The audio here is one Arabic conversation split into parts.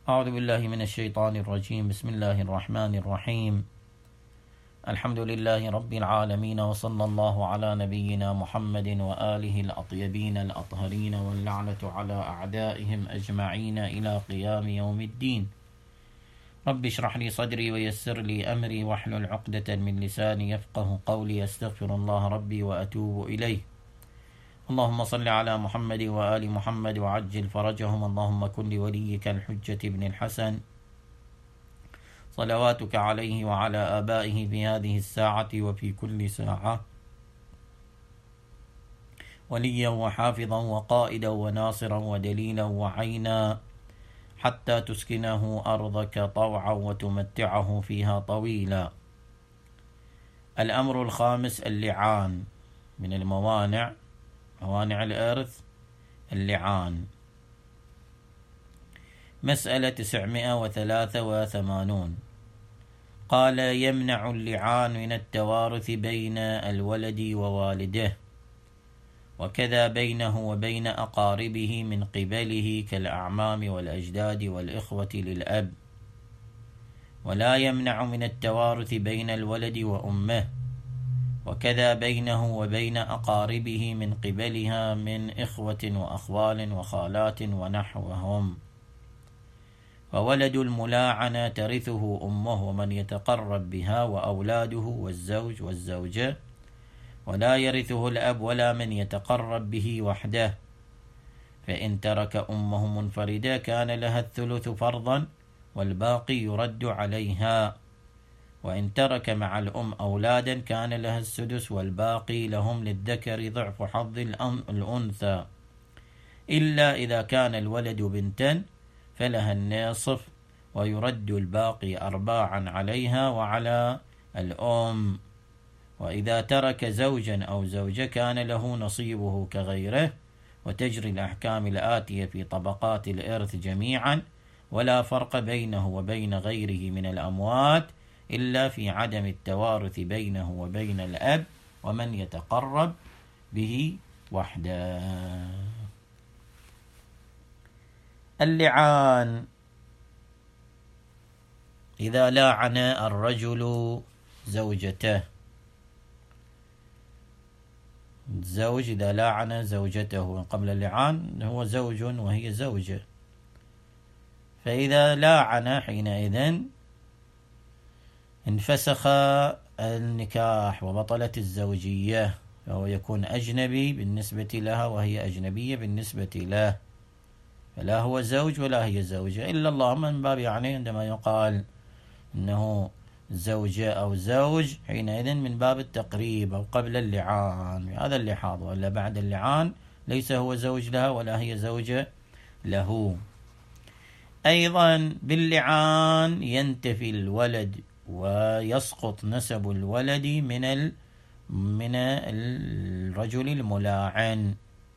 أعوذ بالله من الشيطان الرجيم. بسم الله الرحمن الرحيم. الحمد لله رب العالمين، وصلى الله على نبينا محمد وآله الأطيبين الأطهرين، واللعنة على أعدائهم أجمعين إلى قيام يوم الدين. رب اشرح لي صدري ويسر لي أمري واحلل عقدة من لساني يفقه قولي. أستغفر الله ربي وأتوب إليه. اللهم صل على محمد وآل محمد وعجل فرجهم. اللهم كن لوليك الحجة ابن الحسن صلواتك عليه وعلى آبائه في هذه الساعة وفي كل ساعة وليا وحافظا وقائدا وناصرا ودليلا وعينا، حتى تسكنه أرضك طوعا وتمتعه فيها طويلا. الأمر الخامس: اللعان. من الموانع، موانع الإرث، اللعان. مسألة 983. قال: يمنع اللعان من التوارث بين الولد ووالده، وكذا بينه وبين أقاربه من قبله كالأعمام والأجداد والإخوة للأب، ولا يمنع من التوارث بين الولد وأمه، وكذا بينه وبين أقاربه من قبلها من إخوة وأخوال وخالات ونحوهم. وولد الملاعنة ترثه أمه ومن يتقرب بها وأولاده والزوج والزوجة، ولا يرثه الأب ولا من يتقرب به وحده. فإن ترك أمه منفردة كان لها الثلث فرضا والباقي يرد عليها، وإن ترك مع الأم أولادا كان لها السدس والباقي لهم للذكر ضعف حظ الأنثى، إلا إذا كان الولد بنتا فلها النصف، ويرد الباقي أرباعا عليها وعلى الأم. وإذا ترك زوجا أو زوجة كان له نصيبه كغيره. وتجري الأحكام الآتية في طبقات الإرث جميعا، ولا فرق بينه وبين غيره من الأموات إلا في عدم التوارث بينه وبين الأب ومن يتقرب به وحده. اللعان: إذا لاعن الرجل زوجته. الزوج إذا لاعن زوجته قبل اللعان هو زوج وهي زوجة، فإذا لاعن حينئذ انفسخ النكاح وبطلت الزوجية، فهو يكون أجنبي بالنسبة لها وهي أجنبية بالنسبة له، فلا هو زوج ولا هي زوجة، إلا اللهم من باب عندما يقال إنه زوجة أو زوج حينئذ من باب التقريب أو قبل اللعان، هذا اللحاظ، ولا بعد اللعان ليس هو زوج لها ولا هي زوجة له. أيضا باللعان ينتفي الولد ويسقط نسب الولد من الرجل الملاعن.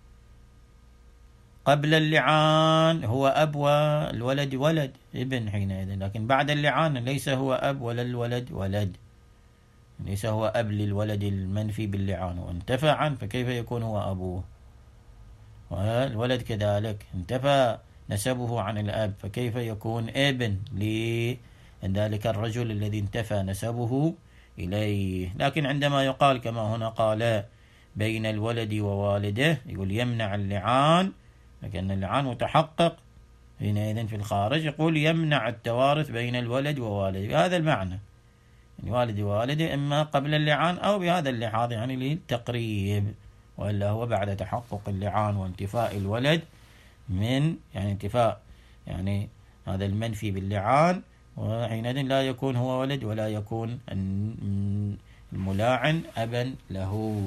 قبل اللعان هو أب والولد ولد ابن حينئذ، لكن بعد اللعان ليس هو أب ولا الولد ولد، ليس هو أب للولد المنفي باللعان وانتفى عنه، فكيف يكون هو أبوه؟ والولد كذلك انتفى نسبه عن الأب، فكيف يكون ابن لذلك الرجل الذي انتفى نسبه إليه؟ لكن عندما يقال كما هنا قال بين الولد ووالده، يقول يمنع اللعان، لكن اللعان متحقق حينئذ في الخارج، يقول يمنع التوارث بين الولد ووالده بهذا المعنى، يعني والد ووالده إما قبل اللعان أو بهذا اللحاظ يعني للتقريب، وإلا هو بعد تحقق اللعان وانتفاء الولد من انتفاء هذا المنفي باللعان، وحينئذ لا يكون هو ولد ولا يكون الملاعن أبا له.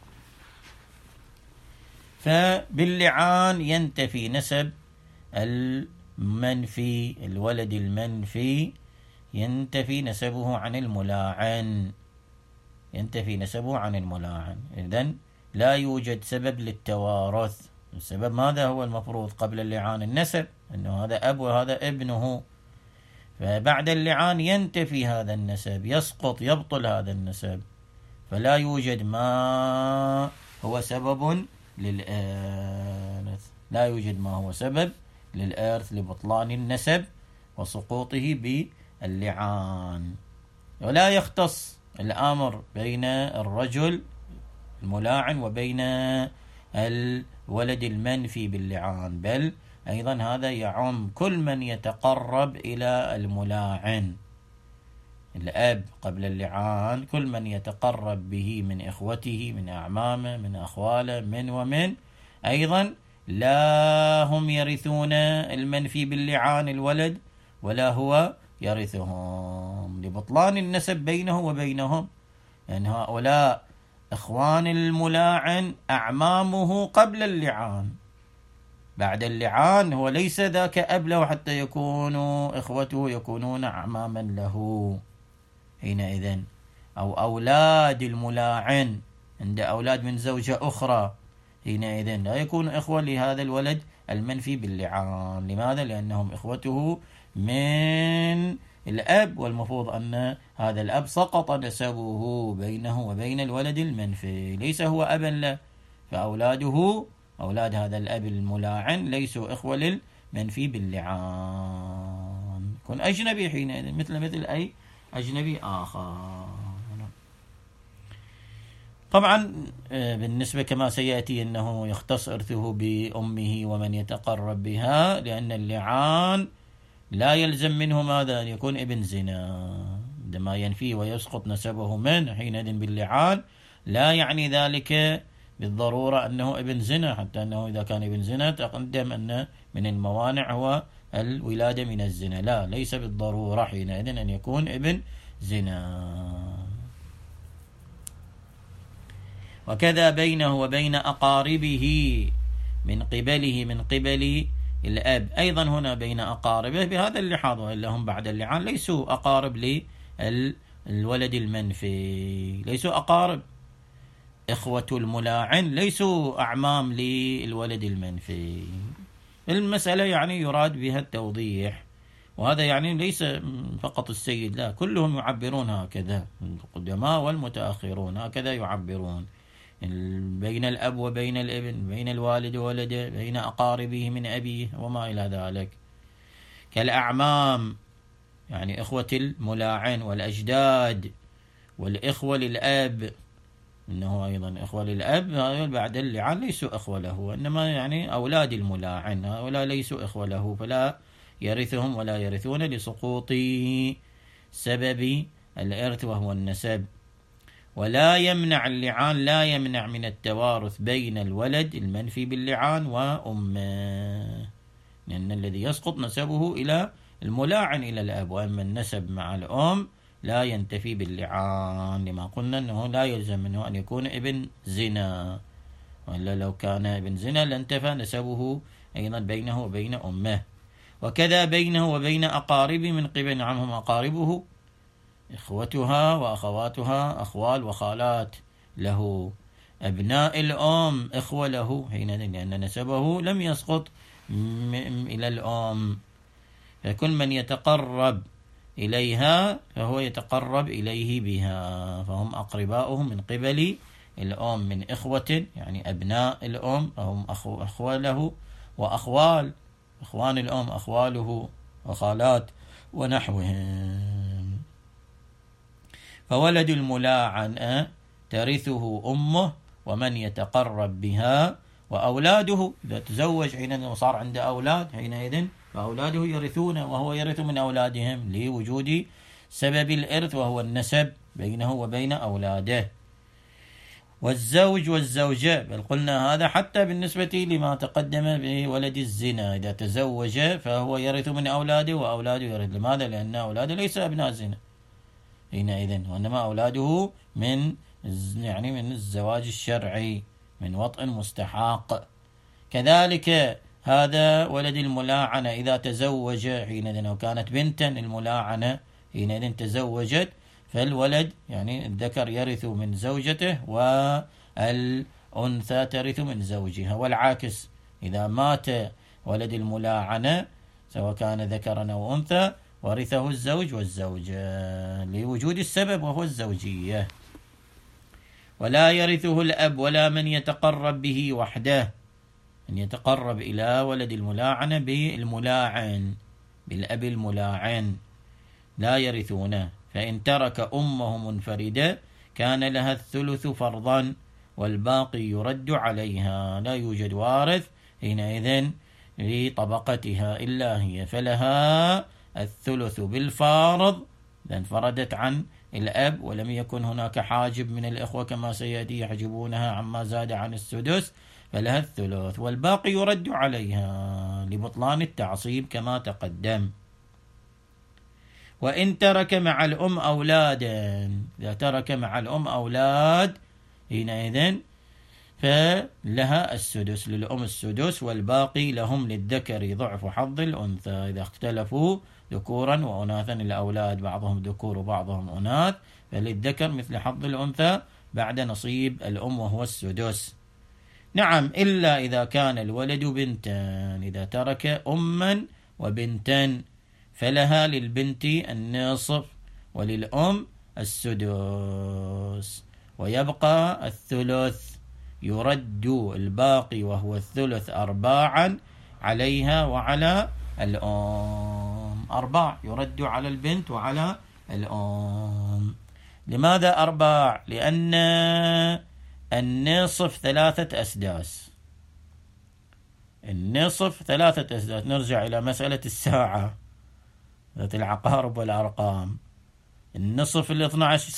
فباللعان ينتفي نسب المنفي، الولد المنفي ينتفي نسبه عن الملاعن، ينتفي نسبه عن الملاعن. إذن لا يوجد سبب للتوارث. السبب ماذا هو المفروض قبل اللعان؟ النسب، أنه هذا أب وهذا ابنه، فبعد اللعان ينتفي هذا النسب، يسقط يبطل هذا النسب، فلا يوجد ما هو سبب للإرث، لا يوجد ما هو سبب للإرث لبطلان النسب وسقوطه باللعان. ولا يختص الأمر بين الرجل الملاعن وبين الولد المنفي باللعان، بل أيضا هذا يعم كل من يتقرب إلى الملاعن، الأب قبل اللعان، كل من يتقرب به من إخوته، من أعمامه، من أخواله، من أيضا لا هم يرثون المنفي باللعان الولد ولا هو يرثهم، لبطلان النسب بينه وبينهم، لأن يعني هؤلاء إخوان الملاعن أعمامه قبل اللعان، بعد اللعان هو ليس ذاك أب له حتى يكونوا إخوته يكونون أعماما له حينئذ. أو أولاد الملاعن عند أولاد من زوجة أخرى حينئذ لا يكون إخوة لهذا الولد المنفي باللعان. لماذا؟ لأنهم إخوته من الأب، والمفروض أن هذا الأب سقط نسبه بينه وبين الولد المنفي، ليس هو أبا له، فأولاده أولاد هذا الأب الملاعن ليسوا إخوة للمنفي باللعان، يكون أجنبي حينئذ مثل أي أجنبي آخر. طبعا بالنسبة كما سيأتي أنه يختص إرثه بأمه ومن يتقرب بها، لأن اللعان لا يلزم منه ماذا؟ أن يكون ابن زنا، عندما ينفي ويسقط نسبه منه حينئذ باللعان لا يعني ذلك بالضرورة أنه ابن زنا، حتى أنه إذا كان ابن زنا تقدم أن من الموانع هو الولادة من الزنا، لا، ليس بالضرورة حينئذ أن يكون ابن زنا. وكذا بينه وبين أقاربه من قبل الأب، أيضا هنا بين أقاربه بهذا اللحاظ، وإلا هم بعد اللعان ليسوا أقارب للولد المنفي، ليسوا أقارب. إخوة الملاعن ليسوا أعمام للولد المنفي. المسألة يعني يراد بها التوضيح، وهذا يعني ليس فقط السيد، لا، كلهم يعبرون هكذا، القدماء والمتأخرون هكذا يعبرون، بين الأب وبين الابن، بين الوالد وولده، بين أقاربه من أبيه وما إلى ذلك، كالأعمام يعني إخوة الملاعن، والأجداد، والإخوة للأب، إنه أيضا إخوة للأب بعد اللعان ليسوا إخوة له، إنما يعني أولاد الملاعن هؤلاء ليسوا إخوة له، فلا يرثهم ولا يرثون لسقوط سبب الإرث وهو النسب. ولا يمنع اللعان، لا يمنع من التوارث بين الولد المنفي باللعان وأمه، لأن الذي يسقط نسبه إلى الملاعن إلى الأب، وأما النسب مع الأم لا ينتفي باللعان، لما قلنا أنه لا يلزم منه أن يكون ابن زنا، وإلا لو كان ابن زنا لانتفى نسبه أيضا بينه وبين أمه. وكذا بينه وبين أقاربه من قبل عنهم أقاربه، إخوتها وأخواتها، أخوال وخالات له، أبناء الأم إخوة له حينئذ، لأن نسبه لم يسقط إلى الأم، فكل من يتقرب إليها فهو يتقرب إليه بها، فهم أقرباؤهم من قبل الأم من إخوة، يعني أبناء الأم فهم أخوة له، وأخوال إخوان الأم أخواله وخالات ونحوهم. فولد الملاعن ترثه أمه ومن يتقرب بها، وأولاده إذا تزوج حينئذ وصار عنده أولاد حينئذ فأولاده يرثون وهو يرث من أولادهم، لوجود سبب الإرث وهو النسب بينه وبين أولاده. والزوج والزوجة، بل قلنا هذا حتى بالنسبة لما تقدم بولد الزنا، إذا تزوج فهو يرث من أولاده وأولاده يرث. لماذا؟ لأن أولاده ليس أبناء زنا حينئذ، وإنما أولاده من الزواج الشرعي، من وطء مستحق. كذلك هذا ولد الملاعنة إذا تزوج حينئذ، أو كانت بنتا الملاعنة حينئذ تزوجت، فالولد يعني الذكر يرث من زوجته والأنثى ترث من زوجها، والعكس إذا مات ولد الملاعنة سواء كان ذكرا أو أنثى ورثه الزوج والزوجة لوجود السبب وهو الزوجية. ولا يرثه الأب ولا من يتقرب به وحده، أن يتقرب إلى ولد الملاعنة بالملاعن بالأب الملاعن لا يرثونه. فإن ترك أمه منفردة كان لها الثلث فرضا والباقي يرد عليها، لا يوجد وارث حينئذ لطبقتها إلا هي، فلها الثلث بالفارض، لأن انفردت عن الأب ولم يكن هناك حاجب من الإخوة كما سيأتي يحجبونها عما زاد عن السدس، فلها الثلث والباقي يرد عليها لبطلان التعصيب كما تقدم. وإن ترك مع الأم أولادا، إذا ترك مع الأم أولاد حينئذ فلها السدس، للأم السدس والباقي لهم للذكر ضعف حظ الأنثى. إذا اختلفوا ذكورا وأناثا الأولاد بعضهم ذكور وبعضهم أناث فللذكر مثل حظ الأنثى بعد نصيب الأم وهو السدس. نعم، إلا إذا كان الولد بنتا، إذا ترك أما وبنتا فلها للبنت النصف وللأم السدس، ويبقى الثلث يرد الباقي وهو الثلث أرباعا عليها وعلى الأم. أرباع يرد على البنت وعلى الأم. لماذا أرباع؟ لأن النصف 3 أسداس. النصف 3 أسداس. نرجع إلى مسألة الساعة ذات العقارب والأرقام. النصف 12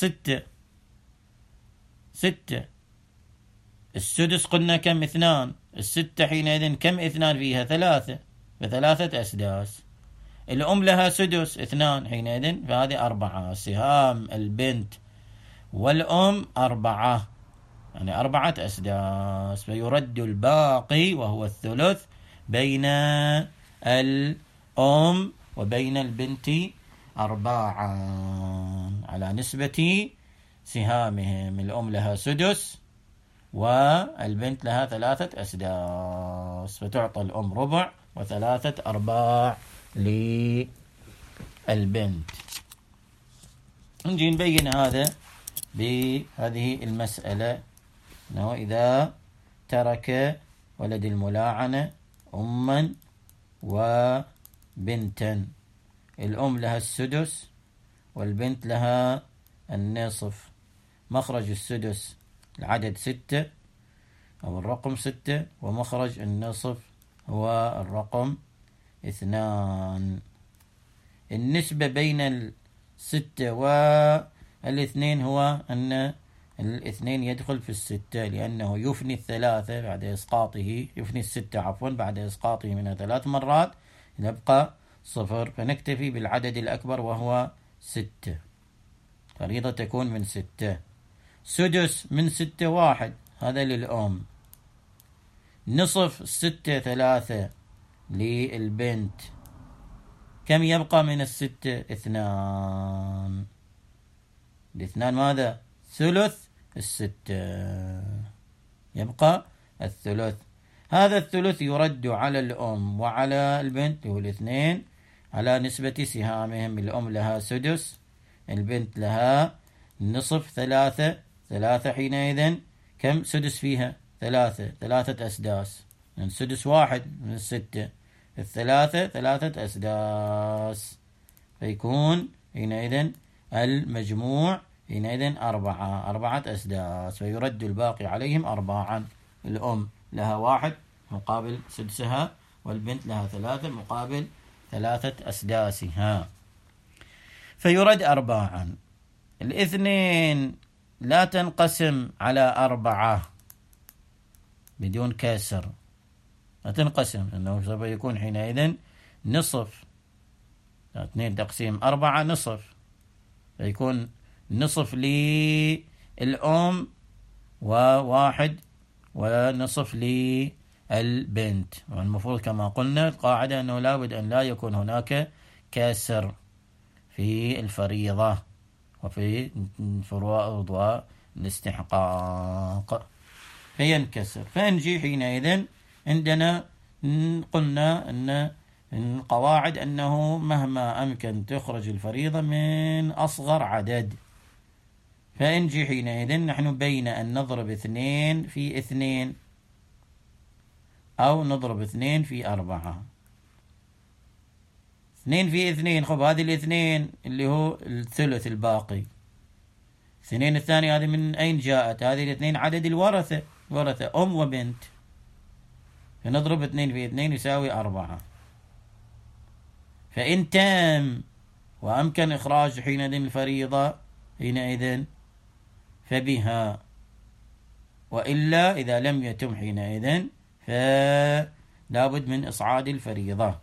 6. السدس قلنا كم؟ 2. الستة حينئذ كم 2 فيها؟ 3، ف3 أسداس. الأم لها سدس 2 حينئذ فهذه 4. سهام البنت والأم 4، يعني 4 أسداس، فيرد الباقي وهو الثلث بين الأم وبين البنت 4 على نسبة سهامهم. الأم لها سدس والبنت لها 3 أسداس، فتعطى الأم ربع و3/4 للبنت. نجي نبين هذا بهذه المسألة، أنه إذا ترك ولد الملاعنة أما وبنتا، الأم لها السدس والبنت لها النصف. مخرج السدس العدد 6 أو الرقم 6، ومخرج النصف هو الرقم 2. النسبة بين 6 والإثنين هو أن 2 يدخل في 6، لأنه يفني 3 بعد إسقاطه، يفني 6 عفوا بعد إسقاطه منها 3 مرات، يبقى 0، فنكتفي بالعدد الأكبر وهو 6. فريضة تكون من 6. سدس من 6 1، هذا للأم. نصف 6 3 للبنت. كم يبقى من 6؟ 2. الاثنان ماذا؟ ثلث 6، يبقى الثلث. هذا الثلث يرد على الأم وعلى البنت، هو 2 على نسبة سهامهم. الأم لها سدس، البنت لها نصف 3 حينئذ كم سدس فيها؟ 3 أسداس، من سدس 1 من 6، 3 أسداس، فيكون حينئذ المجموع حينئذ 4 أسداس، فيرد الباقي عليهم 4. الأم لها 1 مقابل سدسها، والبنت لها 3 مقابل 3 أسداسها، فيرد 4. الاثنين لا تنقسم على 4 بدون كسر، لا تنقسم، لأنه سوف يكون حينئذ نصف. 2 تقسيم 4 نصف، فيكون نصف للأم و1 ونصف للبنت. والمفروض كما قلنا القاعدة أنه لا بد أن لا يكون هناك كسر في الفريضة وفي فروض والاستحقاق فينكسر. فنجي حينئذ عندنا قلنا أن القواعد أنه مهما أمكن تخرج الفريضة من أصغر عدد، فنجي حينئذ نحن بين أن نضرب 2 في 2 أو نضرب 2 في 4. 2 في 2. خب هذه الاثنين اللي هو الثلث الباقي. 2 الثانية هذه من أين جاءت؟ هذه الاثنين عدد الورثة، ورثة أم وبنت، فنضرب 2 في 2 يساوي 4. فإن تم وأمكن إخراج حينئذ الفريضة حينئذ فبها، وإلا إذا لم يتم حينئذ فلا بد من إصعاد الفريضة.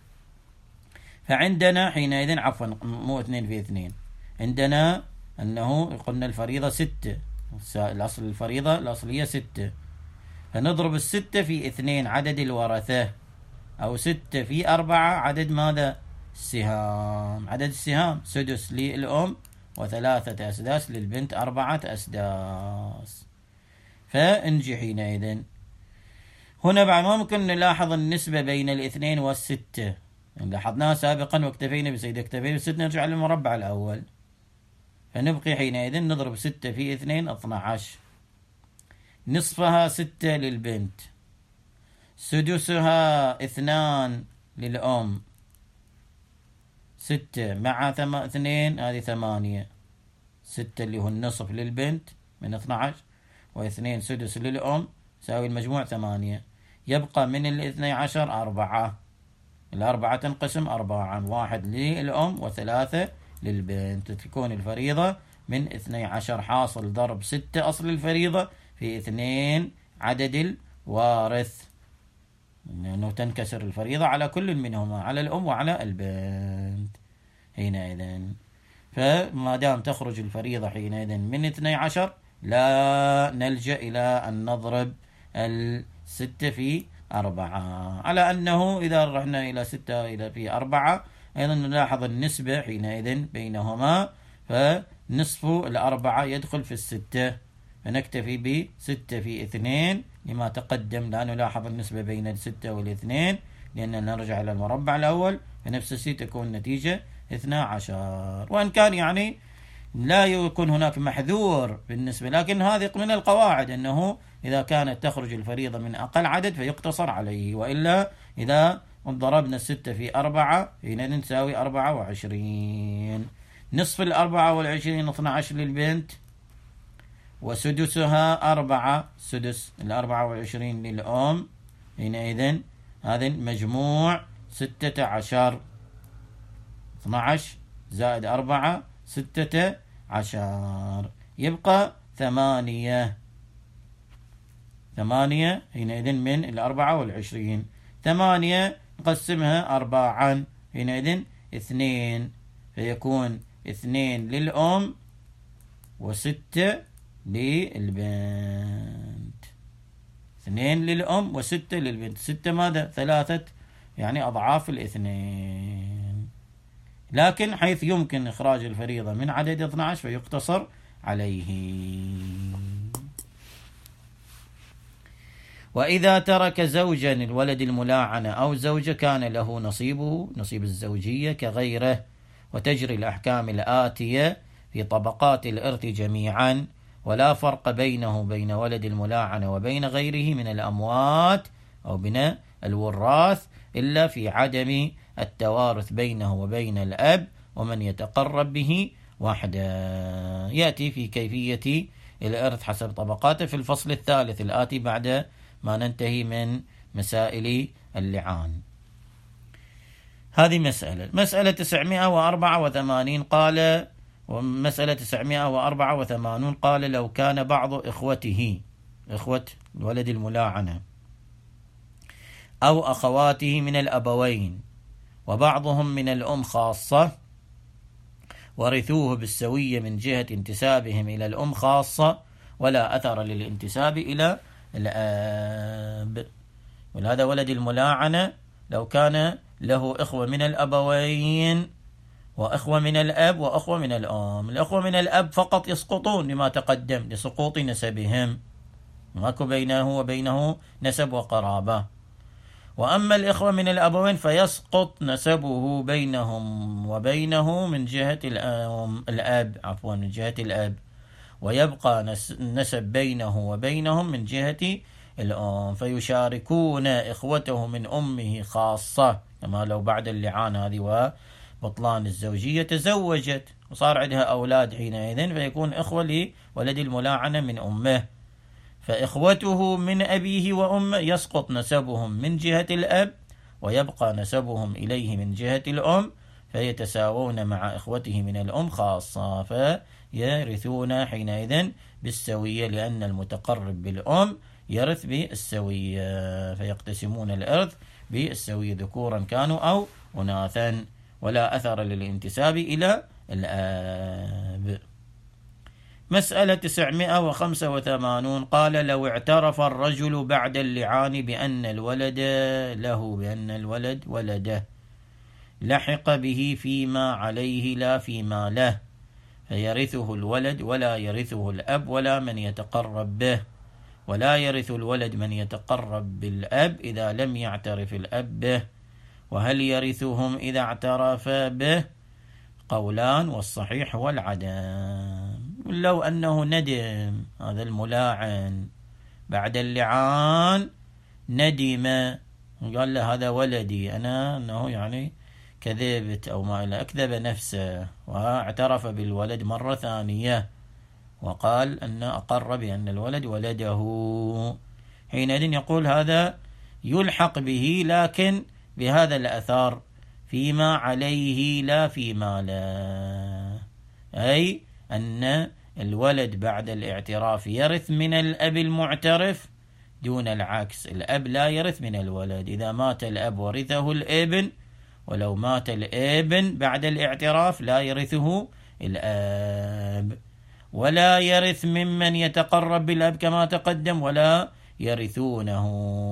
فعندنا حينئذ عفوا مو 2 في 2، عندنا أنه قلنا الفريضة 6، الأصل الفريضة الأصلية 6، فنضرب 6 في 2 عدد الورثة، أو 6 في 4 عدد ماذا؟ السهام. عدد السهام 6 للأم و3 أسداس للبنت، 4 أسداس. فانجي حينئذ هنا بعد ما ممكن نلاحظ النسبة بين الاثنين والستة، لاحظناها سابقا واكتفينا بسيد اكتفينا ب6، نرجع للمربع الأول. فنبقي حينئذ نضرب 6 في 2 12، نصفها 6 للبنت، سدسها 2 للأم، 6 مع 2 هذه 8، 6 اللي هو النصف للبنت من 12 و2 سدس للأم يساوي المجموع 8. يبقى من 12 4، 4 تنقسم 4، 1 للأم و3 للبنت، تكون الفريضة من 12 حاصل ضرب 6 أصل الفريضة في 2 عدد الوارث، لأنه تنكسر الفريضة على كل منهما، على الأم وعلى البنت حينئذ. فما دام تخرج الفريضة حينئذ من 12 لا نلجأ إلى أن نضرب 6 في 4، على أنه إذا رحنا إلى 6 إلى في 4 أيضا نلاحظ النسبة حينئذ بينهما، فنصف 4 يدخل في 6، فنكتفي ب6 في 2 لما تقدم، لا نلاحظ النسبة بين 6 و2 لأننا نرجع إلى المربع الأول، فنفس الشيء تكون النتيجة 12. وإن كان يعني لا يكون هناك محذور بالنسبة، لكن هذه من القواعد أنه إذا كانت تخرج الفريضة من أقل عدد فيقتصر عليه، وإلا إذا ضربنا 6 في 4 هنا نساوي 24. نصف 24 12 للبنت، وسدسها 4، سدس 24 للأم، حينئذ هذا مجموع 16، 12 زائد 4 16، يبقى 8 حينئذ من 24. 8 نقسمها 4 حينئذ 2، فيكون 2 للأم و6 للبنت، 2 للأم و6 للبنت. 6 ماذا؟ 3 يعني أضعاف الاثنين، لكن حيث يمكن إخراج الفريضة من عدد 12 فيقتصر عليه. وإذا ترك زوجا الولد الملاعنة أو زوجة كان له نصيبه، نصيب الزوجية كغيره، وتجري الأحكام الآتية في طبقات الإرث جميعا، ولا فرق بينه وبين ولد الملاعنة وبين غيره من الأموات أو من الوراث إلا في عدم التوارث بينه وبين الأب ومن يتقرب به وحده. يأتي في كيفية الإرث حسب طبقاته في الفصل الثالث الآتي بعد ما ننتهي من مسائل اللعان. هذه مسألة 984 قال، ومسألة 984 قال لو كان بعض إخوته، إخوة الولد الملاعنة أو أخواته من الأبوين وبعضهم من الأم خاصة، ورثوه بالسوية من جهة انتسابهم إلى الأم خاصة، ولا أثر للانتساب إلى الأب. ولهذا ولد الملاعنة لو كان له إخوة من الأبوين وأخوة من الأب وأخوة من الأم، الأخوة من الأب فقط يسقطون لما تقدم لسقوط نسبهم، ماكو بينه وبينه نسب وقرابة. وأما الإخوة من الأبوين فيسقط نسبه بينهم وبينه من جهة الأب، عفوا من جهة الأب، ويبقى نسب بينه وبينهم من جهة الأم، فيشاركون إخوته من أمه خاصة أما لو بعد اللعان هذه وبطلان الزوجية تزوجت وصار عندها أولاد حينئذ فيكون إخوة لولد الملاعنة من أمه، فإخوته من أبيه وأمه يسقط نسبهم من جهة الأب ويبقى نسبهم إليه من جهة الأم، فيتساوون مع إخوته من الأم خاصة، فيرثون حينئذ بالسوية، لأن المتقرب بالأم يرث بالسوية، فيقتسمون الإرث بالسوية ذكورا كانوا أو أناثا، ولا أثر للانتساب إلى الآب. مسألة 985 قال: لو اعترف الرجل بعد اللعان بأن الولد ولده لحق به فيما عليه لا فيما له، فيرثه الولد ولا يرثه الأب ولا من يتقرب به، ولا يرث الولد من يتقرب بالأب إذا لم يعترف الأب به. وهل يرثهم إذا اعترف به؟ قولان، والصحيح هو العدم. لو أنه ندم هذا الملاعن بعد اللعان، ندم قال له هذا ولدي أنا، أنه يعني كذبت أو ما إلى أكذب نفسه، واعترف بالولد مرة ثانية وقال أن أقر بأن الولد ولده، حينئذ يقول هذا يلحق به، لكن بهذا الأثر فيما عليه لا فيما لا، أي أن الولد بعد الاعتراف يرث من الأب المعترف دون العكس، الأب لا يرث من الولد، إذا مات الأب ورثه الابن، ولو مات الابن بعد الاعتراف لا يرثه الأب، ولا يرث ممن يتقرب بالأب كما تقدم ولا يرثونه.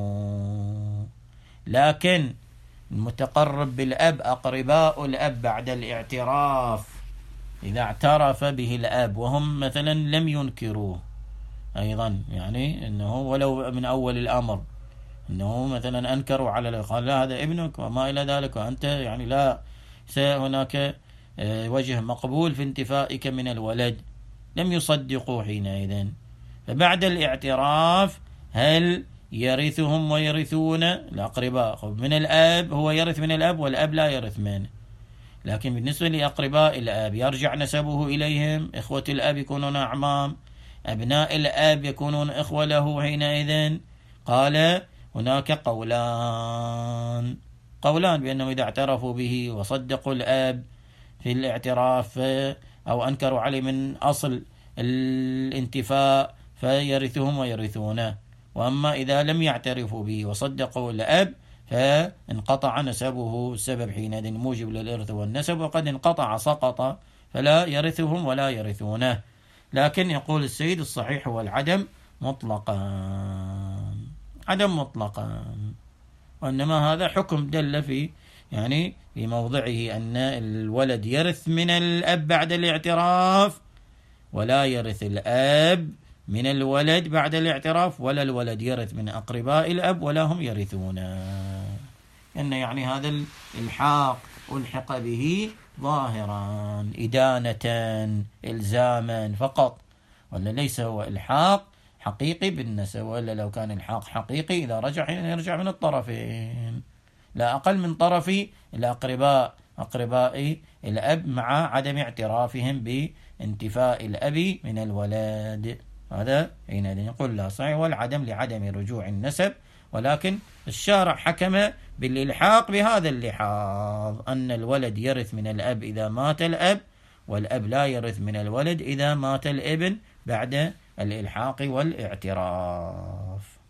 لكن المتقرب بالأب أقرباء الأب بعد الاعتراف إذا اعترف به الأب وهم مثلا لم ينكروه أيضا، يعني أنه ولو من أول الأمر أنه مثلا أنكروا على قال لا هذا ابنك وما إلى ذلك، وأنت يعني لا هناك وجه مقبول في انتفائك من الولد، لم يصدقوا حينئذ، فبعد الاعتراف هل يرثهم ويرثون الأقرباء من الأب؟ هو يرث من الأب والأب لا يرث منه، لكن بالنسبة لأقرباء الأب يرجع نسبه إليهم، إخوة الأب يكونون أعمام، أبناء الأب يكونون إخوة له حينئذ. قال هناك قولان بأنهم إذا اعترفوا به وصدقوا الأب في الاعتراف أو أنكروا عليه من أصل الانتفاء فيرثهم ويرثونه، وأما إذا لم يعترفوا به وصدقوا الأب فانقطع نسبه، السبب حينئذ موجب للإرث والنسب، وقد انقطع سقط فلا يرثهم ولا يرثونه. لكن يقول السيد الصحيح هو العدم مطلقا، عدم مطلقا، وإنما هذا حكم دل في يعني في موضعه أن الولد يرث من الأب بعد الاعتراف، ولا يرث الأب من الولد بعد الاعتراف، ولا الولد يرث من أقرباء الأب ولا هم يرثون، أن يعني هذا الإلحاق ألحق به ظاهرا إدانة إلزاما فقط، ولا ليس هو إلحاق حقيقي بالنسب، ولا لو كان الحاق حقيقي إذا رجع يرجع من الطرفين، لا أقل من طرف أقرباء الأب مع عدم اعترافهم بانتفاء الأب من الولد. هذا حينئذ يقول لا صحيح والعدم لعدم رجوع النسب، ولكن الشارع حكم بالإلحاق بهذا اللحاظ، أن الولد يرث من الأب إذا مات الأب، والأب لا يرث من الولد إذا مات الابن بعد الإلحاق والاعتراف.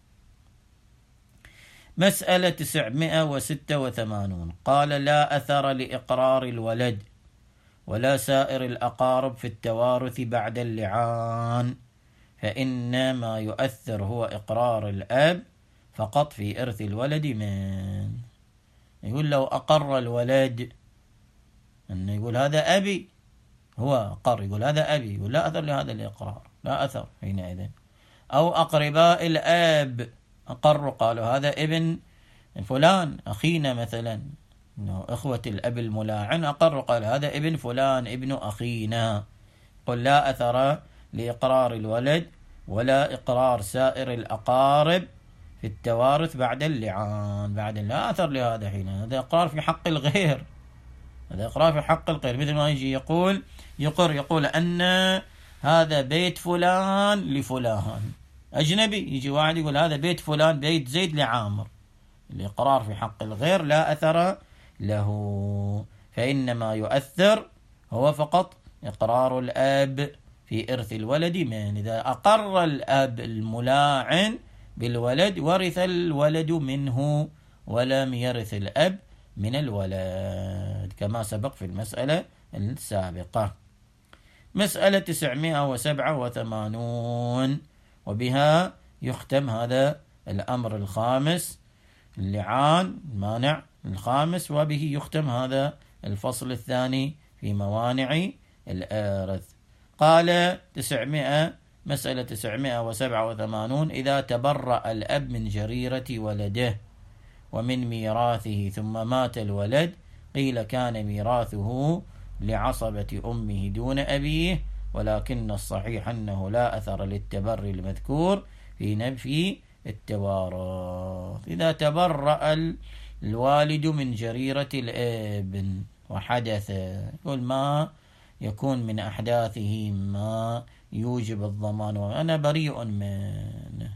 مسألة 986 قال: لا أثر لإقرار الولد ولا سائر الأقارب في التوارث بعد اللعان، فإن ما يؤثر هو إقرار الأب فقط في إرث الولد من. يقول لو أقر الولد أنه يقول هذا أبي، هو أقر يقول هذا أبي، يقول لا أثر لهذا الإقرار، لا أثر حينئذ. أو أقرباء الأب أقروا قالوا هذا ابن فلان أخينا مثلا، إخوة الأب الملاعن أقروا قال هذا ابن فلان ابن أخينا، قل لا أثر لإقرار الولد ولا إقرار سائر الأقارب في التوارث بعد اللعان، بعد لا أثر لهذا حين، هذا إقرار في حق الغير، هذا إقرار في حق الغير. مثل ما يجي يقول أن هذا بيت فلان لفلان، أجنبي يجي واحد يقول هذا بيت فلان بيت زيد لعامر. الإقرار في حق الغير لا أثر له، فإنما يؤثر هو فقط إقرار الأب في إرث الولد من. إذا أقر الأب الملاعن بالولد ورث الولد منه ولم يرث الأب من الولد، كما سبق في المسألة السابقة. مسألة 987، وبها يختم هذا الأمر الخامس، اللعان مانع الخامس، وبه يختم هذا الفصل الثاني في موانع الإرث. قال مسألة 987: إذا تبرأ الأب من جريرة ولده ومن ميراثه ثم مات الولد، قيل كان ميراثه لعصبة أمه دون أبيه، ولكن الصحيح أنه لا أثر للتبري المذكور في نفي التوارث. إذا تبرأ الوالد من جريرة الابن وحدث، يقول ما يكون من أحداثه ما يوجب الضمان وأنا بريء منه،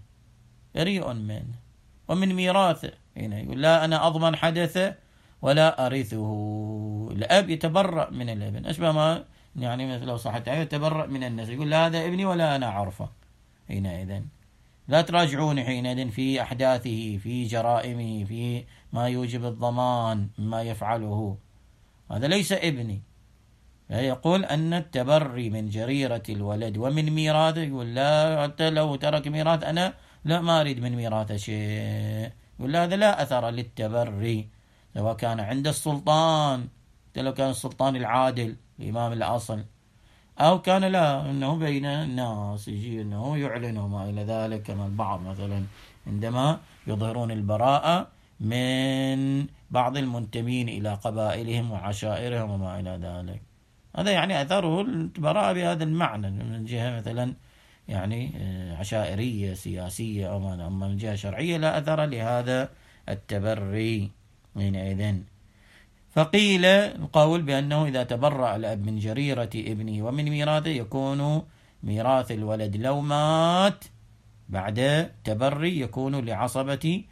ومن ميراثه هنا يقول لا أنا أضمن حدثه ولا أرثه. الأب يتبرأ من الابن، أشبه ما يعني مثل لو صحت يتبرأ من النسب، يقول لا هذا ابني ولا أنا أعرفه. حينئذ لا تراجعوني حينئذ في أحداثه، في جرائمه، في ما يوجب الضمان مما يفعله، هذا ليس ابني. فيقول أن التبري من جريرة الولد ومن ميراثه، يقول لا حتى لو ترك ميراث أنا لا ما أريد من ميراثه شيء، يقول لا هذا لا أثر للتبري، سواء كان عند السلطان، حتى لو كان السلطان العادل الإمام الأصل، أو كان لا أنه بين الناس يجي أنه يعلن وما إلى ذلك، كما البعض مثلا عندما يظهرون البراءة من بعض المنتمين إلى قبائلهم وعشائرهم وما إلى ذلك، هذا يعني أثره البراءة بهذا المعنى من جهة مثلا يعني عشائرية سياسية أو ما، أما من جهة شرعية لا أثر لهذا التبري حينئذ. فقيل القول بأنه إذا تبرأ الأب من جريرة ابنه ومن ميراثه، يكون ميراث الولد لو مات بعد تبري يكون لعصبة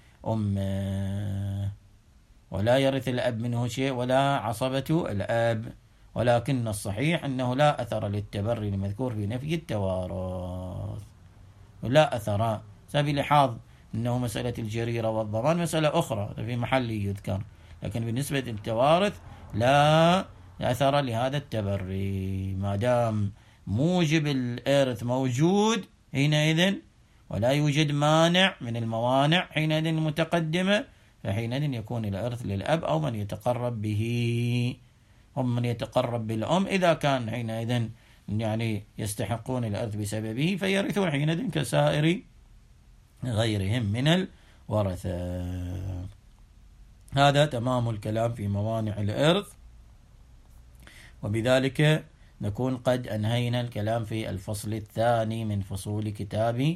أمه، ولا يرث الأب منه شيء ولا عصبة الأب، ولكن الصحيح أنه لا أثر للتبري المذكور في نفي التوارث، ولا أثر بلحاظ أنه مسألة الجريرة والضمان مسألة أخرى في محل يذكر، لكن بالنسبة للتوارث لا أثر لهذا التبري ما دام موجب الإرث موجود حينئذ، ولا يوجد مانع من الموانع حينئذ المتقدمة، فحينئذ يكون الإرث للأب أو من يتقرب به، هم من يتقرب بالأم إذا كان حينئذ يعني يستحقون الإرث بسببه فيرثون حينئذ كسائر غيرهم من الورثة. هذا تمام الكلام في موانع الإرث، وبذلك نكون قد أنهينا الكلام في الفصل الثاني من فصول كتاب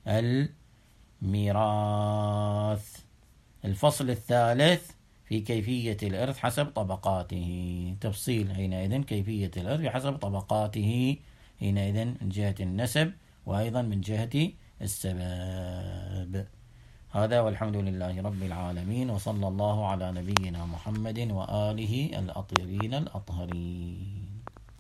الميراث. الفصل الثالث في كيفية الإرث حسب طبقاته، تفصيل حينئذ كيفية الإرث بحسب طبقاته حينئذ من جهة النسب وأيضا من جهة السبب. هذا والحمد لله رب العالمين، وصلى الله على نبينا محمد وآله الأطيبين الأطهرين.